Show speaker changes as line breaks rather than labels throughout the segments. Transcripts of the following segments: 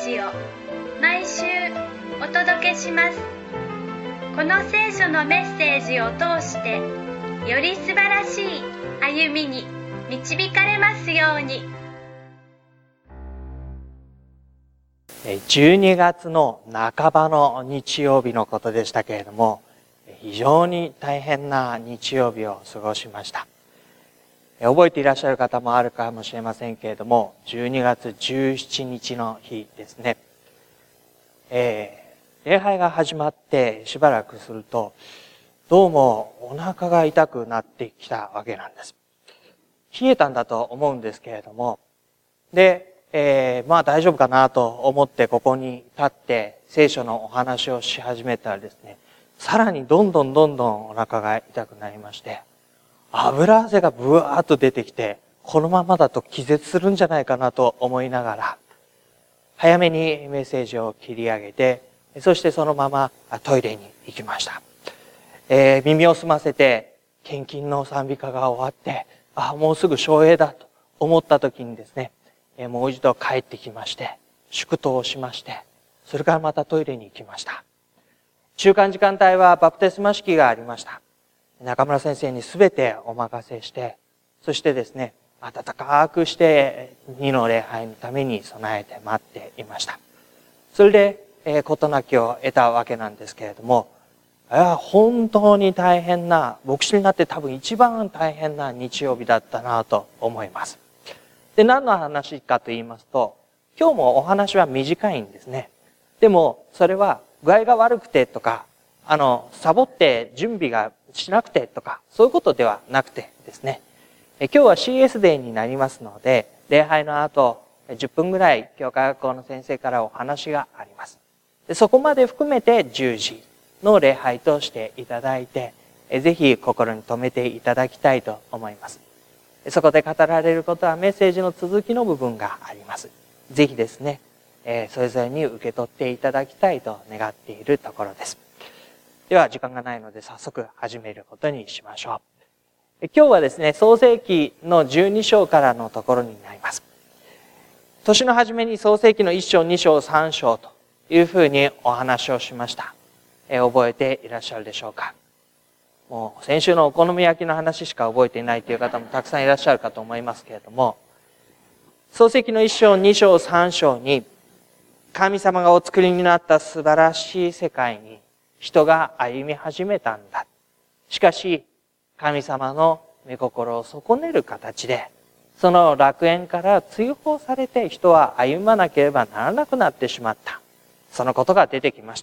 ジを毎週お届けします。この聖書のメッセージを通してより素晴らしい歩みに導かれますように。
12月の半ばの日曜日のことでしたけれども、非常に大変な日曜日を過ごしました。覚えていらっしゃる方もあるかもしれませんけれども、12月17日の日ですね。礼拝が始まってしばらくすると、どうもお腹が痛くなってきたわけなんです。冷えたんだと思うんですけれども、で、まあ大丈夫かなと思ってここに立って聖書のお話をし始めたらですね、さらにどんどんお腹が痛くなりまして、油汗がブワーッと出てきて、このままだと気絶するんじゃないかなと思いながら、早めにメッセージを切り上げて、そしてそのままトイレに行きました。耳を澄ませて、献金の賛美歌が終わって、もうすぐ照英だと思った時にですね、もう一度帰ってきまして、祝祷をしまして、それからまたトイレに行きました。中間時間帯はバプテスマ式がありました。中村先生にすべてお任せして、そしてですね、温かくして2の礼拝のために備えて待っていました。それで、事なきを得たわけなんですけれども、本当に大変な、牧師になって多分一番大変な日曜日だったなと思います。で、何の話かと言いますと、今日もお話は短いんですね。でも、それは具合が悪くてとか、サボって準備がしなくてとか、そういうことではなくてですね。今日は CS デーになりますので、礼拝の後、10分ぐらい教会学校の先生からお話があります。でそこまで含めて10時の礼拝としていただいて、ぜひ心に留めていただきたいと思います。そこで語られることはメッセージの続きの部分があります。ぜひですね、それぞれに受け取っていただきたいと願っているところです。では時間がないので早速始めることにしましょう。今日はですね、創世記の12章からのところになります。年の初めに創世記の1章、2章、3章というふうにお話をしました。覚えていらっしゃるでしょうか。もう先週のお好み焼きの話しか覚えていないという方もたくさんいらっしゃるかと思いますけれども、創世記の1章、2章、3章に神様がお作りになった素晴らしい世界に人が歩み始めたんだ。しかし、神様の御心を損ねる形で、その楽園から追放されて人は歩まなければならなくなってしまった。そのことが出てきました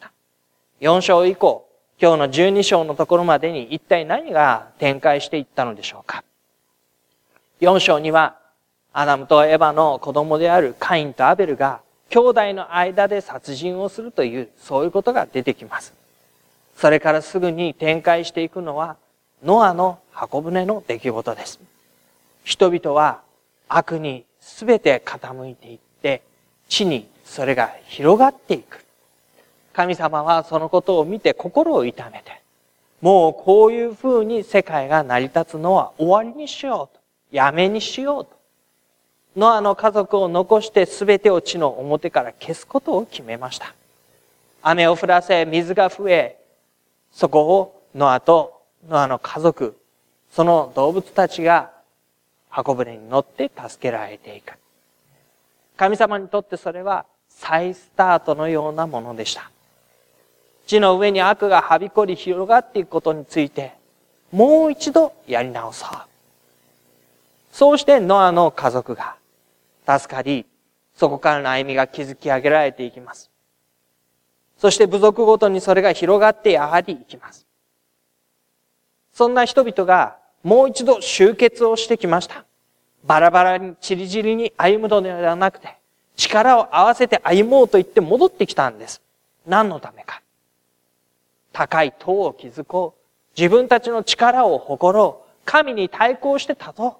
。4章以降、今日の12章のところまでに一体何が展開していったのでしょうか。4章には、アダムとエバの子供であるカインとアベルが兄弟の間で殺人をするという、そういうことが出てきます。それからすぐに展開していくのは、ノアの箱舟の出来事です。人々は悪にすべて傾いていって、地にそれが広がっていく。神様はそのことを見て心を痛めて、もうこういう風に世界が成り立つのは終わりにしようと、やめにしようと。ノアの家族を残して全てを地の表から消すことを決めました。雨を降らせ、水が増え、そこをノアとノアの家族、その動物たちが箱舟に乗って助けられていく。神様にとってそれは再スタートのようなものでした。地の上に悪がはびこり広がっていくことについて、もう一度やり直そう。そうしてノアの家族が助かり、そこからの歩みが築き上げられていきます。そして部族ごとにそれが広がってやはりいきます。そんな人々がもう一度集結をしてきました。バラバラに散り散りに歩むのではなくて、力を合わせて歩もうと言って戻ってきたんです。何のためか。高い塔を築こう。自分たちの力を誇ろう。神に対抗して立とう。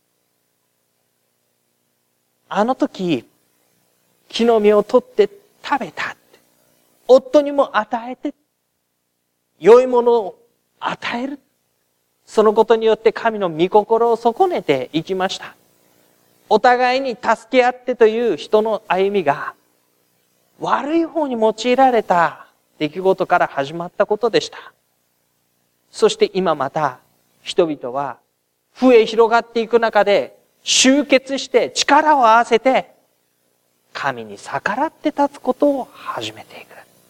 あの時、木の実を取って食べた。夫にも与えて、良いものを与える。そのことによって神の御心を損ねていきました。お互いに助け合ってという人の歩みが、 悪い方に用いられた出来事から始まったことでした。そして今また人々は増え広がっていく中で集結して力を合わせて神に逆らって立つことを始めていく。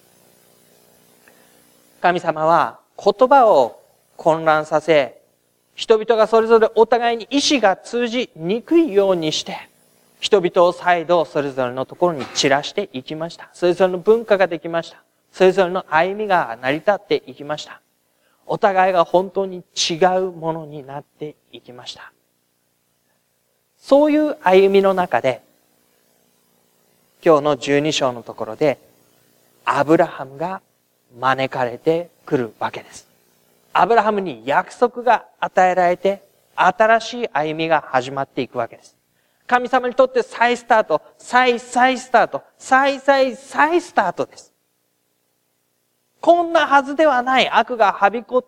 神様は言葉を混乱させ、人々がそれぞれお互いに意志が通じにくいようにして、人々を再度それぞれのところに散らしていきました。それぞれの文化ができました。それぞれの歩みが成り立っていきました。お互いが本当に違うものになっていきました。そういう歩みの中で、今日の12章のところで、アブラハムが招かれてくるわけです。アブラハムに約束が与えられて、新しい歩みが始まっていくわけです。神様にとって再スタート、再スタート、再スタートです。こんなはずではない悪がはびこって、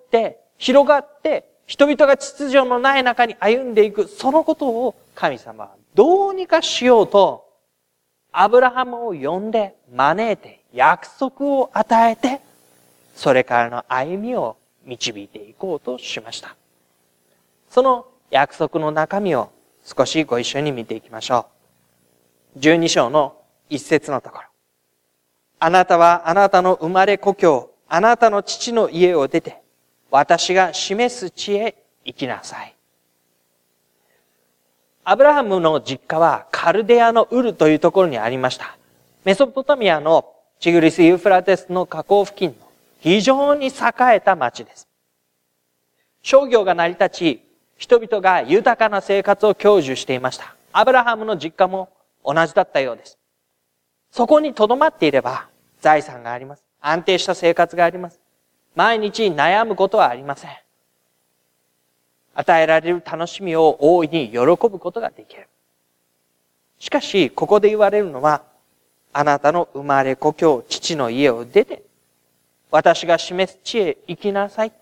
広がって、人々が秩序のない中に歩んでいく、そのことを神様はどうにかしようと、アブラハムを呼んで、招いて、約束を与えて、それからの歩みを導いていこうとしました。その約束の中身を少しご一緒に見ていきましょう。12章の1節のところ。あなたはあなたの生まれ故郷、あなたの父の家を出て、私が示す地へ行きなさい。アブラハムの実家はカルデアのウルというところにありました。メソポタミアのチグリス・ユーフラテスの河口付近の非常に栄えた町です。商業が成り立ち、人々が豊かな生活を享受していました。アブラハムの実家も同じだったようです。そこに留まっていれば財産があります。安定した生活があります。毎日悩むことはありません。与えられる楽しみを大いに喜ぶことができる。しかし、ここで言われるのは、あなたの生まれ故郷、父の家を出て、私が示す地へ行きなさい。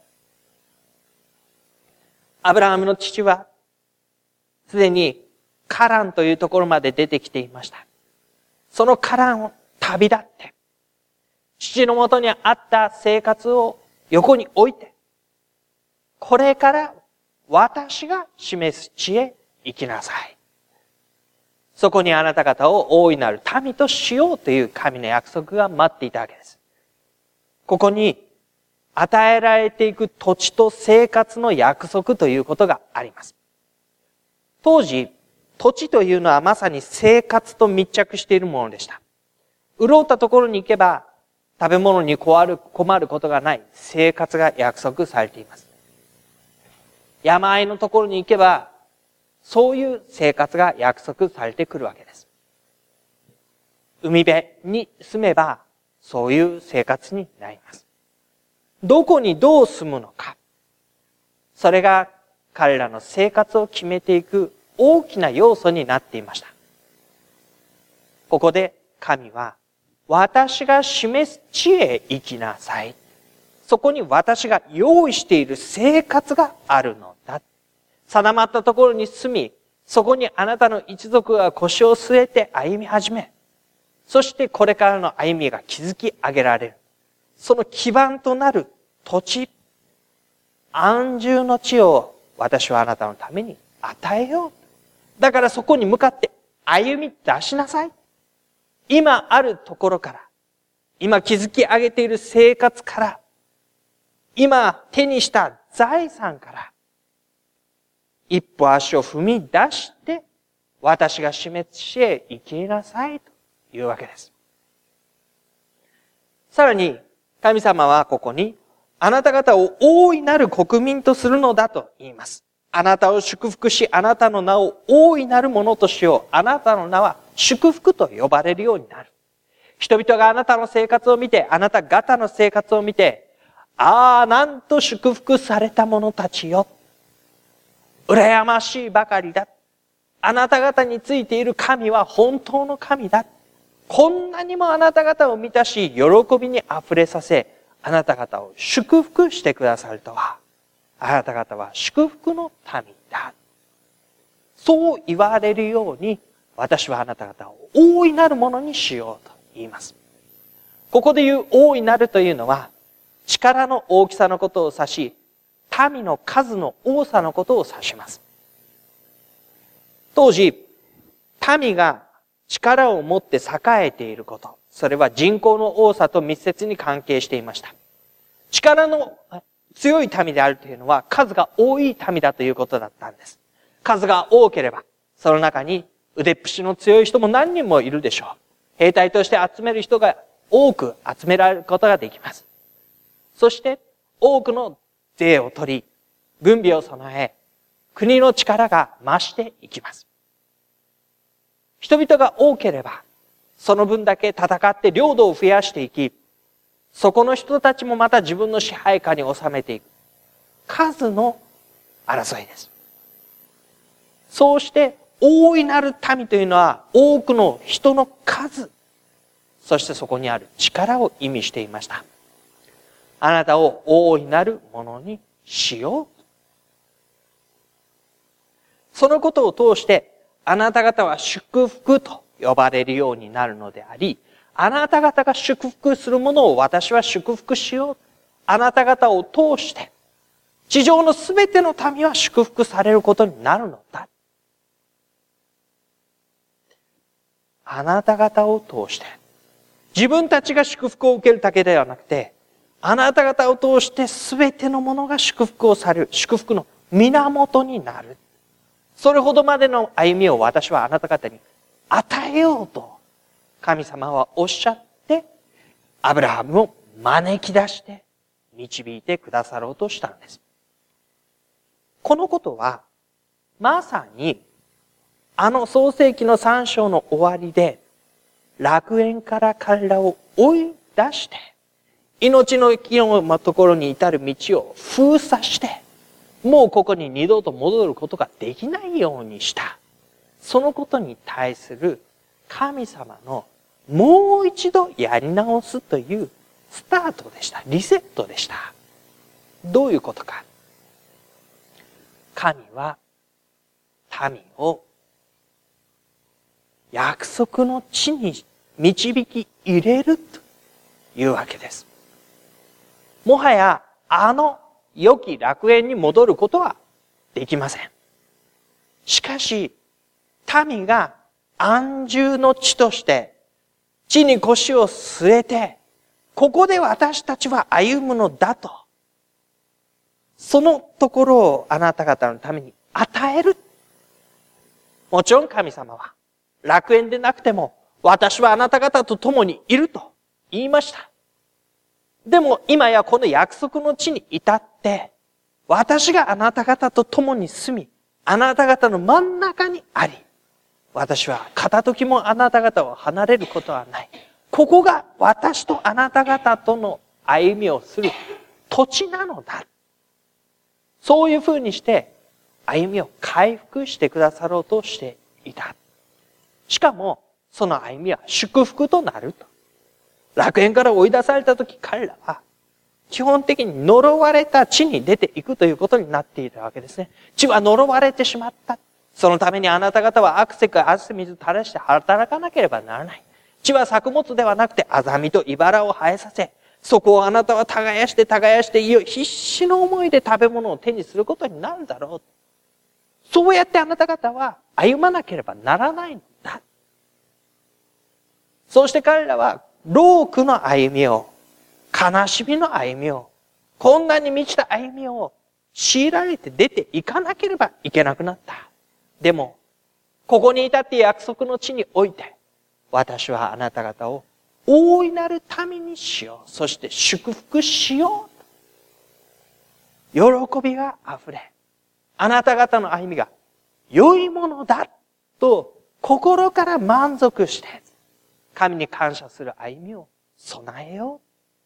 アブラハムの父は、すでにカランというところまで出てきていました。そのカランを旅立って、父のもとにあった生活を横に置いて、これから私が示す地へ行きなさい。そこにあなた方を大いなる民としようという神の約束が待っていたわけです。ここに与えられていく土地と生活の約束ということがあります。当時、土地というのはまさに生活と密着しているものでした。潤ったところに行けば食べ物に困ることがない生活が約束されています。山あいのところに行けばそういう生活が約束されてくるわけです。海辺に住めばそういう生活になります。どこにどう住むのか。それが彼らの生活を決めていく大きな要素になっていました。ここで神は、私が示す地へ行きなさい。そこに私が用意している生活があるのだ。定まったところに住み、そこにあなたの一族が腰を据えて歩み始め、そしてこれからの歩みが築き上げられる。その基盤となる土地、安住の地を私はあなたのために与えよう。だからそこに向かって歩み出しなさい。今あるところから、今築き上げている生活から、今手にした財産から、一歩足を踏み出して、私が示す地へ行きなさいというわけです。さらに、神様はここに、あなた方を大いなる国民とするのだと言います。あなたを祝福し、あなたの名を大いなるものとしよう。あなたの名は祝福と呼ばれるようになる。人々があなたの生活を見て、あなた方の生活を見て、ああ、なんと祝福された者たちよ。羨ましいばかりだ。あなた方についている神は本当の神だ。こんなにもあなた方を満たし、喜びに溢れさせ、あなた方を祝福してくださるとは、あなた方は祝福の民だ。そう言われるように、私はあなた方を大いなるものにしようと言います。 ここで言う大いなるというのは、力の大きさのことを指し、民の数の多さのことを指します。当時、民が力を持って栄えていること、それは人口の多さと密接に関係していました。力の強い民であるというのは数が多い民だということだったんです。数が多ければ、その中に腕っぷしの強い人も何人もいるでしょう。兵隊として集める人が多く集められることができます。そして多くの税を取り、軍備を備え、国の力が増していきます。人々が多ければ、その分だけ戦って領土を増やしていき、そこの人たちもまた自分の支配下に収めていく。数の争いです。そうして、大いなる民というのは多くの人の数、そしてそこにある力を意味していました。あなたを大いなるものにしよう。そのことを通して、あなた方は祝福と呼ばれるようになるのであり、あなた方が祝福するものを私は祝福しよう。あなた方を通して、地上のすべての民は祝福されることになるのだ。あなた方を通して、自分たちが祝福を受けるだけではなくて、あなた方を通してすべてのものが祝福をされる、祝福の源になる。それほどまでの歩みを私はあなた方に与えようと、神様はおっしゃって、アブラハムを招き出して導いてくださろうとしたんです。このことは、まさに、創世記の3章の終わりで、楽園から彼らを追い出して、命の木のところに至る道を封鎖して、もうここに二度と戻ることができないようにした。そのことに対する神様のもう一度やり直すというスタートでした。リセットでした。どういうことか。神は民を約束の地に導き入れるというわけです。もはや良き楽園に戻ることはできません。しかし、民が安住の地として地に腰を据えて、ここで私たちは歩むのだと、そのところをあなた方のために与える。もちろん神様は楽園でなくても私はあなた方と共にいると言いました。でも今やこの約束の地に至って、私があなた方と共に住み、あなた方の真ん中にあり、私は片時もあなた方を離れることはない。ここが私とあなた方との歩みをする土地なのだ。そういうふうにして歩みを回復してくださろうとしていた。しかもその歩みは祝福となると。楽園から追い出されたとき彼らは基本的に呪われた地に出ていくということになっていたわけですね。地は呪われてしまった。そのためにあなた方は汗水垂らして働かなければならない。地は作物ではなくてアザミと茨を生えさせ、そこをあなたは耕して必死の思いで食べ物を手にすることになるだろう。そうやってあなた方は歩まなければならないんだ。そうして彼らは労苦の歩みを、悲しみの歩みを、困難に満ちた歩みを強いられて出ていかなければいけなくなった。でも、ここに至って約束の地において、私はあなた方を大いなる民にしよう。そして祝福しよう。喜びがあふれ、あなた方の歩みが良いものだと心から満足して、神に感謝する歩みを備えよう。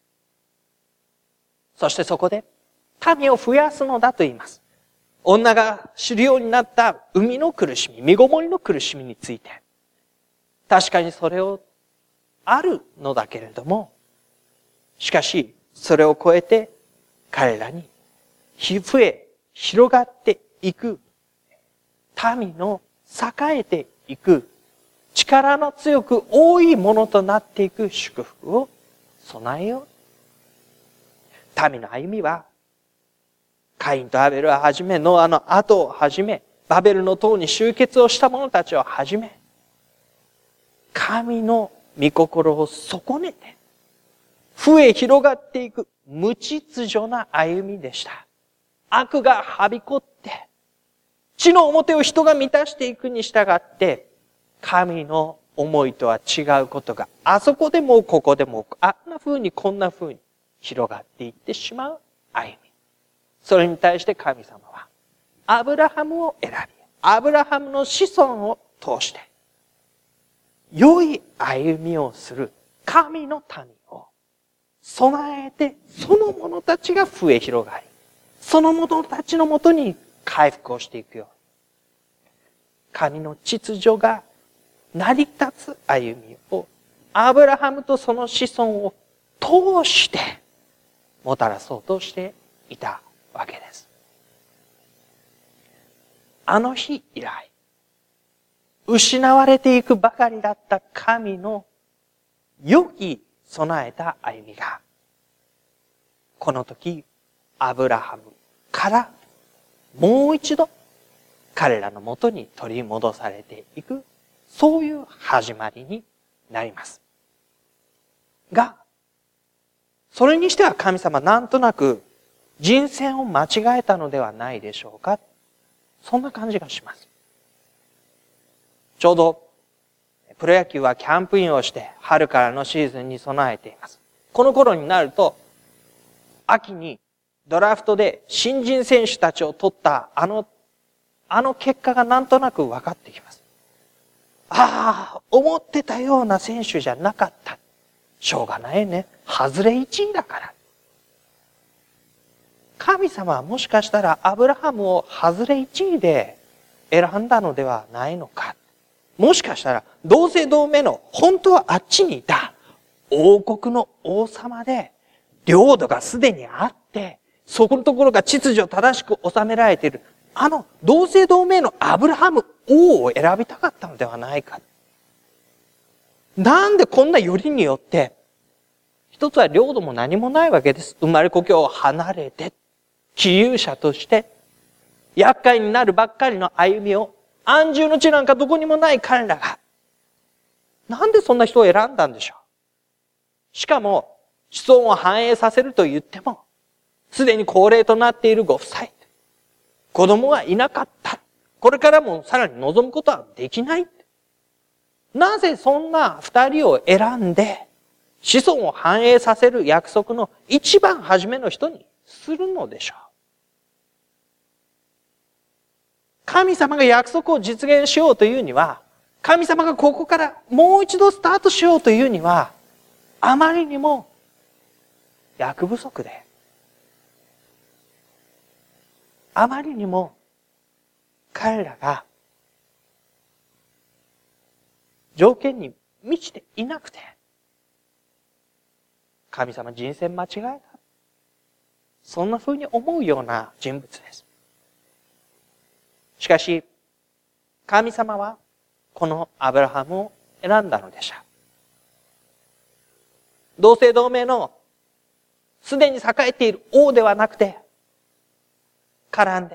そしてそこで民を増やすのだと言います。女が知るようになった産みの苦しみ、身ごもりの苦しみについて、確かにそれをあるのだけれども、しかしそれを超えて彼らに増え広がっていく民の栄えていく力の強く多いものとなっていく祝福を備えよう。民の歩みは、カインとアベルをはじめ、ノアの後をはじめ、バベルの塔に集結をした者たちをはじめ、神の御心を損ねて、増え広がっていく無秩序な歩みでした。悪がはびこって、地の表を人が満たしていくに従って、神の思いとは違うことが、あそこでもここでも、あんな風にこんな風に広がっていってしまう歩み。それに対して神様は、アブラハムを選び、アブラハムの子孫を通して、良い歩みをする神の民を備えて、その者たちが増え広がり、その者たちのもとに回復をしていくように、神の秩序が成り立つ歩みを、アブラハムとその子孫を通してもたらそうとしていたわけです。あの日以来、失われていくばかりだった神の良き備えた歩みが、この時、アブラハムからもう一度彼らのもとに取り戻されていく、そういう始まりになります。が、それにしては神様なんとなく人選を間違えたのではないでしょうか。そんな感じがします。ちょうどプロ野球はキャンプインをして春からのシーズンに備えています。この頃になると、秋にドラフトで新人選手たちを取ったあの結果がなんとなく分かってきます。ああ、思ってたような選手じゃなかった。しょうがないね。外れ1位だから。神様はもしかしたらアブラハムを外れ1位で選んだのではないのか。もしかしたら同姓同名の本当はあっちにいた王国の王様で領土がすでにあって、そこのところが秩序正しく収められている。同姓同名のアブラハム王を選びたかったのではないか。なんでこんなよりによって、一つは領土も何もないわけです。生まれ故郷を離れて、寄遊者として、厄介になるばっかりの歩みを、安住の地なんかどこにもない彼らが、なんでそんな人を選んだんでしょう。しかも、子孫を繁栄させると言っても、すでに高齢となっているご夫妻。子供がいなかった。これからもさらに望むことはできない。なぜそんな二人を選んで、子孫を繁栄させる約束の一番初めの人にするのでしょう。神様が約束を実現しようというには、神様がここからもう一度スタートしようというには、あまりにも役不足で、あまりにも彼らが条件に満ちていなくて、神様人選間違えた。そんな風に思うような人物です。しかし、神様はこのアブラハムを選んだのでした。同姓同名のすでに栄えている王ではなくて、カランで、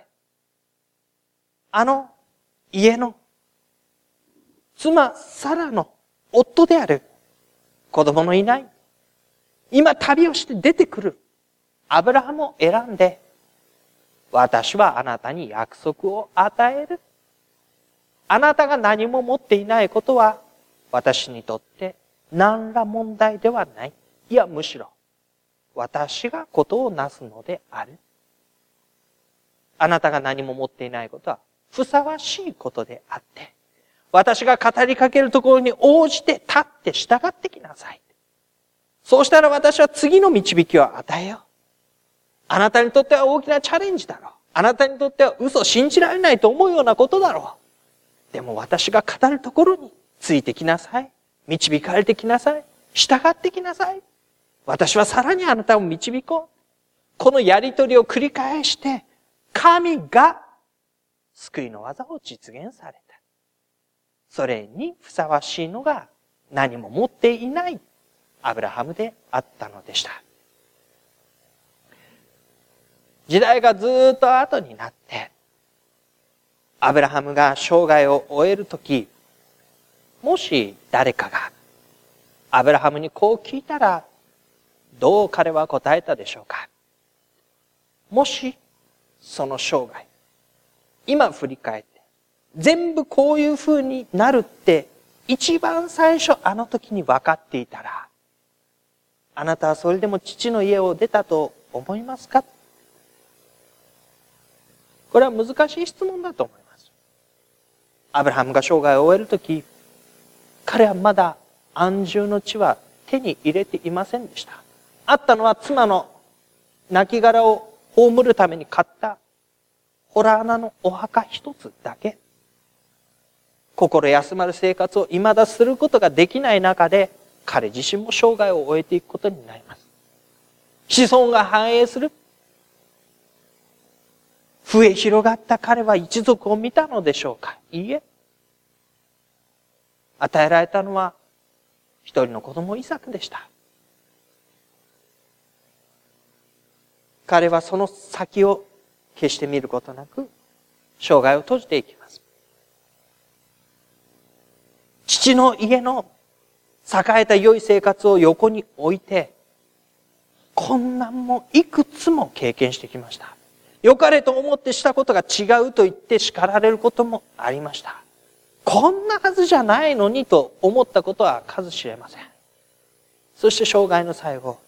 家の妻サラの夫である子供のいない、今旅をして出てくるアブラハムを選んで、私はあなたに約束を与える。あなたが何も持っていないことは私にとって何ら問題ではない。いや、むしろ私がことをなすのである。あなたが何も持っていないことはふさわしいことであって、私が語りかけるところに応じて立って従ってきなさい。そうしたら私は次の導きを与えよう。あなたにとっては大きなチャレンジだろう。あなたにとっては嘘信じられないと思うようなことだろう。でも私が語るところについてきなさい。導かれてきなさい。従ってきなさい。私はさらにあなたを導こう。このやりとりを繰り返して、神が救いの技を実現された。それにふさわしいのが何も持っていないアブラハムであったのでした。時代がずっと後になって、アブラハムが生涯を終えるとき、もし誰かがアブラハムにこう聞いたら、どう彼は答えたでしょうか。もしその生涯、今振り返って、全部こういう風になるって一番最初あの時に分かっていたら、あなたはそれでも父の家を出たと思いますか？これは難しい質問だと思います。アブラハムが生涯を終えるとき、彼はまだ安住の地は手に入れていませんでした。あったのは妻の亡骸を葬るために買った洞穴のお墓一つだけ。心休まる生活を未だすることができない中で、彼自身も生涯を終えていくことになります。子孫が繁栄する。増え広がった彼は一族を見たのでしょうか？いいえ。与えられたのは一人の子供イサクでした。彼はその先を決して見ることなく生涯を閉じていきます。父の家の栄えた良い生活を横に置いて、困難もいくつも経験してきました。良かれと思ってしたことが違うと言って叱られることもありました。こんなはずじゃないのにと思ったことは数知れません。そして生涯の最後、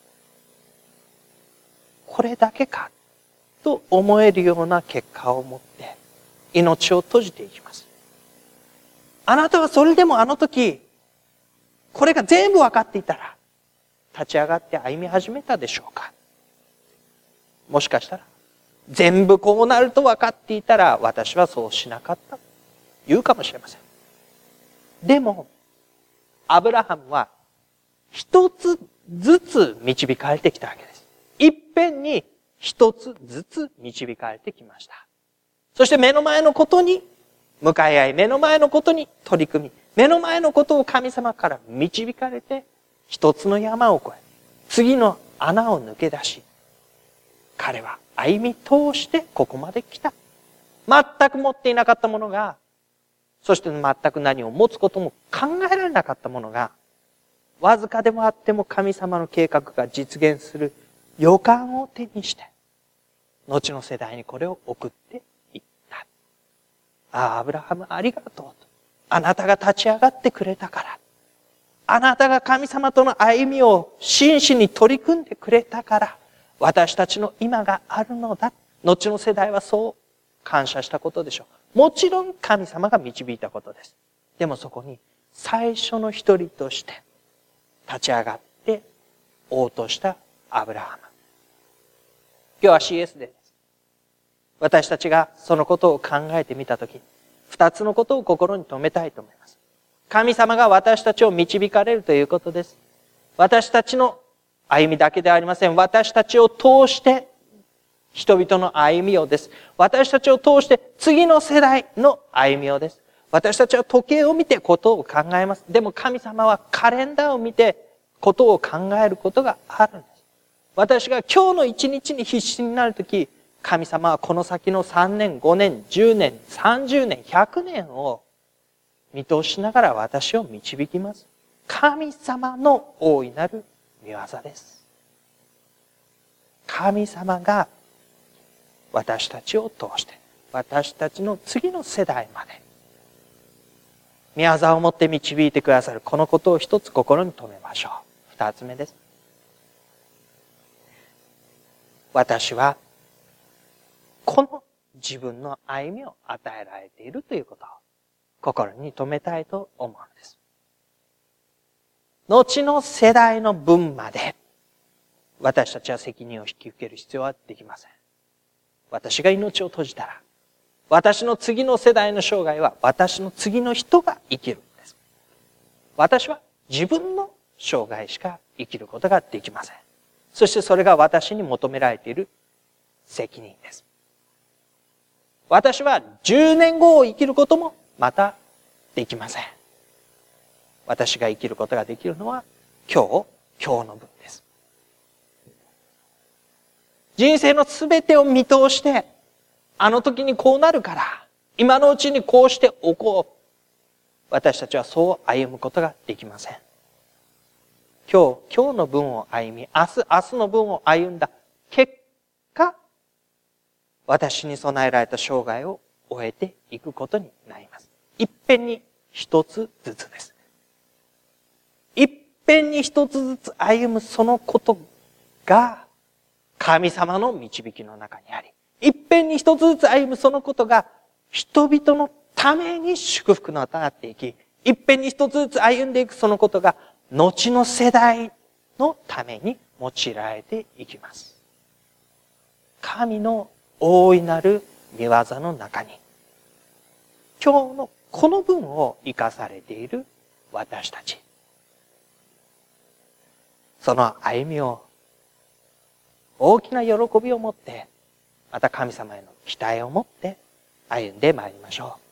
これだけかと思えるような結果を持って命を閉じていきます。あなたはそれでもあの時、これが全部分かっていたら立ち上がって歩み始めたでしょうか？もしかしたら全部こうなると分かっていたら私はそうしなかったと言うかもしれません。でもアブラハムは一つずつ導かれてきたわけです。いっぺんに一つずつ導かれてきました。そして目の前のことに向かい合い、目の前のことに取り組み、目の前のことを神様から導かれて、一つの山を越え、次の穴を抜け出し、彼は歩み通してここまで来た。全く持っていなかったものが、そして全く何を持つことも考えられなかったものが、わずかでもあっても神様の計画が実現する予感を手にして、後の世代にこれを送っていった。ああ、アブラハムありがとうと。あなたが立ち上がってくれたから。あなたが神様との歩みを真摯に取り組んでくれたから、私たちの今があるのだ。後の世代はそう感謝したことでしょう。もちろん神様が導いたことです。でもそこに最初の一人として立ち上がって応答したアブラハム。今日は CS デーです。私たちがそのことを考えてみたとき、二つのことを心に留めたいと思います。神様が私たちを導かれるということです。私たちの歩みだけではありません。私たちを通して人々の歩みをです。私たちを通して次の世代の歩みをです。私たちは時計を見てことを考えます。でも神様はカレンダーを見てことを考えることがあるんです。私が今日の一日に必死になるとき、神様はこの先の3年、5年、10年、30年、100年を見通しながら私を導きます。神様の大いなる御業です。神様が私たちを通して、私たちの次の世代まで、御業をもって導いてくださる。このことを一つ心に留めましょう。二つ目です。私は、この自分の歩みを与えられているということを心に留めたいと思うんです。後の世代の分まで私たちは責任を引き受ける必要はできません。私が命を閉じたら、私の次の世代の生涯は私の次の人が生きるんです。私は自分の生涯しか生きることができません。そしてそれが私に求められている責任です。私は10年後を生きることもまたできません。私が生きることができるのは今日今日の分です。人生のすべてを見通して、あの時にこうなるから、今のうちにこうしておこう。私たちはそう歩むことができません。今日の分を歩み、明日の分を歩んだ結果、私に備えられた生涯を終えていくことになります。いっぺんに一つずつです。いっぺんに一つずつ歩むそのことが神様の導きの中にあり、いっぺんに一つずつ歩むそのことが人々のために祝福の与えっていき、いっぺんに一つずつ歩んでいくそのことが後の世代のために用いられていきます。神の大いなる御業の中に、今日のこの分を生かされている私たち。その歩みを大きな喜びを持って、また神様への期待を持って歩んでまいりましょう。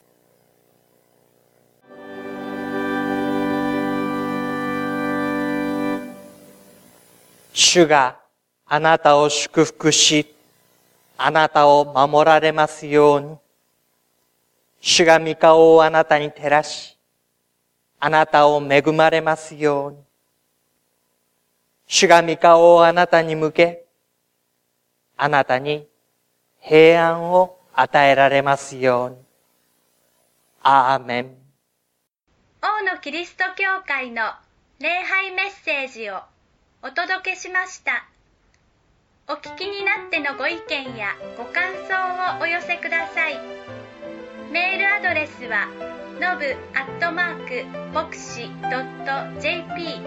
主があなたを祝福し、あなたを守られますように。主が御顔をあなたに照らし、あなたを恵まれますように。主が御顔をあなたに向け、あなたに平安を与えられますように。アーメン。
王のキリスト教会の礼拝メッセージをお届けしました。お聞きになってのご意見やご感想をお寄せください。メールアドレスはnobu@bokushi.jp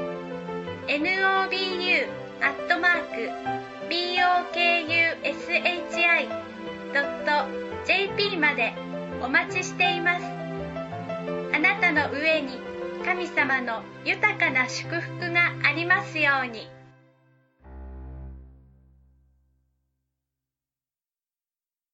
nobu@bokushi.jp までお待ちしています。あなたの上に神様の豊かな祝福がありますように。